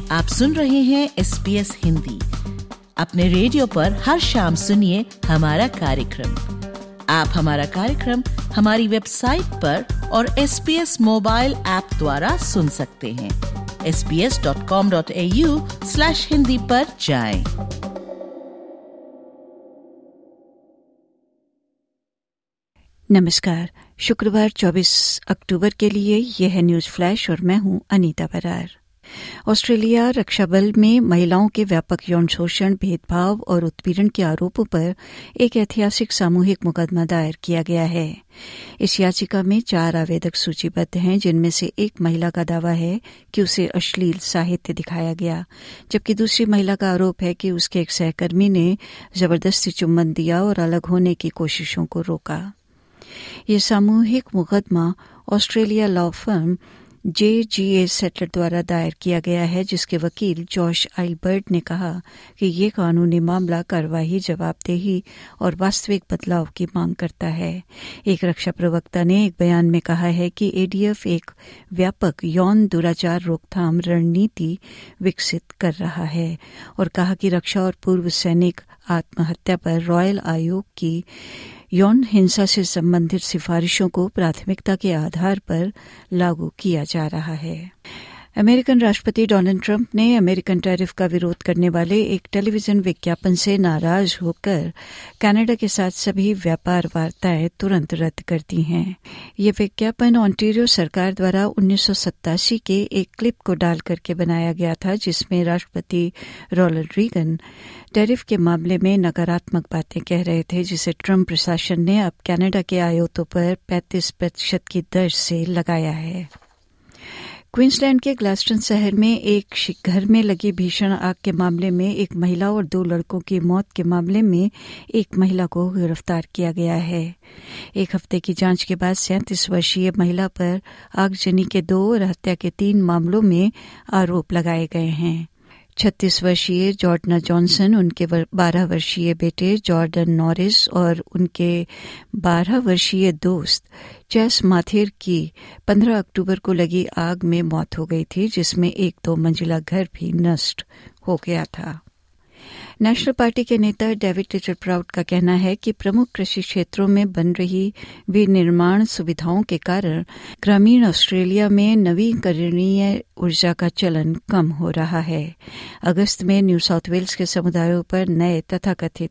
आप सुन रहे हैं SBS हिंदी। अपने रेडियो पर हर शाम सुनिए हमारा कार्यक्रम। आप हमारा कार्यक्रम हमारी वेबसाइट पर और SBS मोबाइल ऐप द्वारा सुन सकते हैं। sbs.com.au/hindi पर जाएं। नमस्कार। शुक्रवार 24 अक्टूबर के लिए यह है न्यूज़ फ्लैश और मैं हूं अनीता बरार। ऑस्ट्रेलिया रक्षा बल में महिलाओं के व्यापक यौन शोषण, भेदभाव और उत्पीड़न के आरोपों पर एक ऐतिहासिक सामूहिक मुकदमा दायर किया गया है। इस याचिका में 4 आवेदक सूचीबद्ध हैं, जिनमें से एक महिला का दावा है कि उसे अश्लील साहित्य दिखाया गया, जबकि दूसरी महिला का आरोप है कि उसके एक सहकर्मी ने जबरदस्ती चुम्बन दिया और अलग होने की कोशिशों को रोका। यह सामूहिक मुकदमा Australia law firm JGA settler द्वारा दायर किया गया है, जिसके वकील जॉश आइलबर्ट ने कहा कि ये कानूनी मामला कार्रवाई, जवाबदेही और वास्तविक बदलाव की मांग करता है। एक रक्षा प्रवक्ता ने एक बयान में कहा है कि ADF एक व्यापक यौन दुराचार रोकथाम रणनीति विकसित कर रहा है और कहा कि रक्षा और पूर्व सैनिक आत्महत्या पर रॉयल आयोग की यौन हिंसा से संबंधित सिफारिशों को प्राथमिकता के आधार पर लागू किया जा रहा है। अमेरिकन राष्ट्रपति डोनाल्ड ट्रंप ने अमेरिकन टैरिफ का विरोध करने वाले एक टेलीविजन विज्ञापन से नाराज होकर कनाडा के साथ सभी व्यापार वार्ताएं तुरंत रद्द कर दी हैं। ये विज्ञापन ओंटारियो सरकार द्वारा 1987 के एक क्लिप को डाल करके बनाया गया था, जिसमें राष्ट्रपति रोनाल्ड रीगन टैरिफ के मामले में नकारात्मक बातें कह रहे थे, जिसे ट्रंप प्रशासन ने अब कनाडा के आयातों पर 35% की दर से लगाया है। क्वींसलैंड के ग्लास्टन शहर में एक घर में लगी भीषण आग के मामले में एक महिला और 2 लड़कों की मौत के मामले में एक महिला को गिरफ्तार किया गया है। एक हफ्ते की जांच के बाद 37 वर्षीय महिला पर आगजनी के 2 और हत्या के 3 मामलों में आरोप लगाए गए हैं। 36 वर्षीय जॉर्डना जॉनसन, उनके 12 वर्षीय बेटे जॉर्डन नॉरिस और उनके 12 वर्षीय दोस्त चेस माथेर की 15 अक्टूबर को लगी आग में मौत हो गई थी, जिसमें एक 2 मंजिला घर भी नष्ट हो गया था। नेशनल पार्टी के नेता डेविड लिटलप्राउड का कहना है कि प्रमुख कृषि क्षेत्रों में बन रही विनिर्माण सुविधाओं के कारण ग्रामीण ऑस्ट्रेलिया में नवीकरणीय ऊर्जा का चलन कम हो रहा है। अगस्त में न्यू साउथ वेल्स के समुदायों पर नए तथाकथित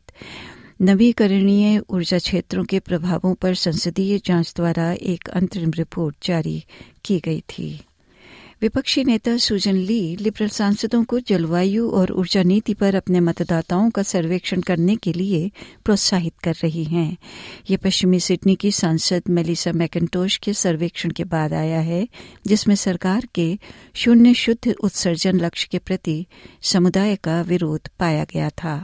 नवीकरणीय ऊर्जा क्षेत्रों के प्रभावों पर संसदीय जांच द्वारा एक अंतरिम रिपोर्ट जारी की गई थी। विपक्षी नेता सूजन ली लिबरल सांसदों को जलवायु और ऊर्जा नीति पर अपने मतदाताओं का सर्वेक्षण करने के लिए प्रोत्साहित कर रही हैं। ये पश्चिमी सिडनी की सांसद मेलिसा मैकिन्टोश के सर्वेक्षण के बाद आया है, जिसमें सरकार के 0 शुद्ध उत्सर्जन लक्ष्य के प्रति समुदाय का विरोध पाया गया था।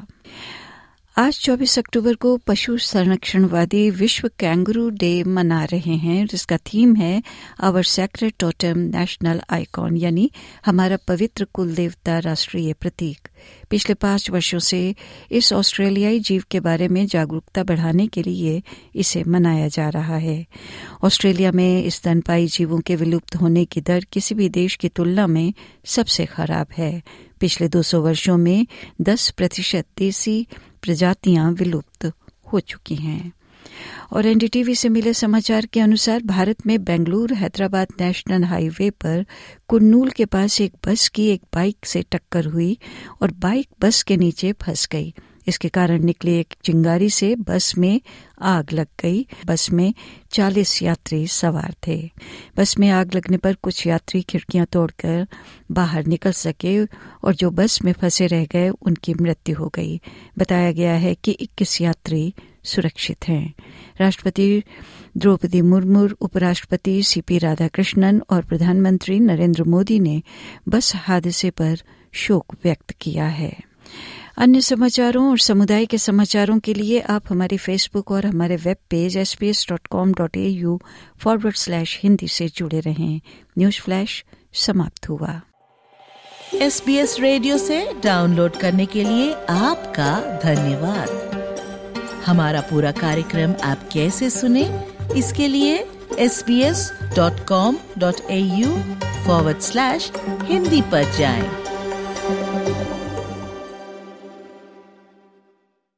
आज 24 अक्टूबर को पशु संरक्षणवादी विश्व कैंगरू डे मना रहे हैं, जिसका थीम है our sacred totem national icon, यानी हमारा पवित्र कुल देवता राष्ट्रीय प्रतीक। पिछले 5 वर्षों से इस ऑस्ट्रेलियाई जीव के बारे में जागरूकता बढ़ाने के लिए इसे मनाया जा रहा है। ऑस्ट्रेलिया में स्तनपायी जीवों के विलुप्त होने की दर किसी भी देश की तुलना में सबसे खराब है। पिछले 200 वर्षों में 10% देसी प्रजातियां विलुप्त हो चुकी हैं। और NDTV से मिले समाचार के अनुसार भारत में बेंगलुरु हैदराबाद नेशनल हाईवे पर कुन्नूल के पास एक बस की एक बाइक से टक्कर हुई और बाइक बस के नीचे फंस गई। इसके कारण निकली एक चिंगारी से बस में आग लग गई। बस में 40 यात्री सवार थे। बस में आग लगने पर कुछ यात्री खिड़कियां तोड़कर बाहर निकल सके और जो बस में फंसे रह गए उनकी मृत्यु हो गई। बताया गया है कि 21 यात्री सुरक्षित हैं। राष्ट्रपति द्रौपदी मुर्मू, उपराष्ट्रपति CP राधाकृष्णन और प्रधानमंत्री नरेंद्र मोदी ने बस हादसे पर शोक व्यक्त किया है। अन्य समाचारों और समुदाय के समाचारों के लिए आप हमारे फेसबुक और हमारे वेब पेज sbs.com.au/hindi से जुड़े रहें। न्यूज़ फ्लैश समाप्त हुआ। SBS रेडियो से डाउनलोड करने के लिए आपका धन्यवाद। हमारा पूरा कार्यक्रम आप कैसे सुने, इसके लिए sbs.com.au/hindi पर जाएं। है।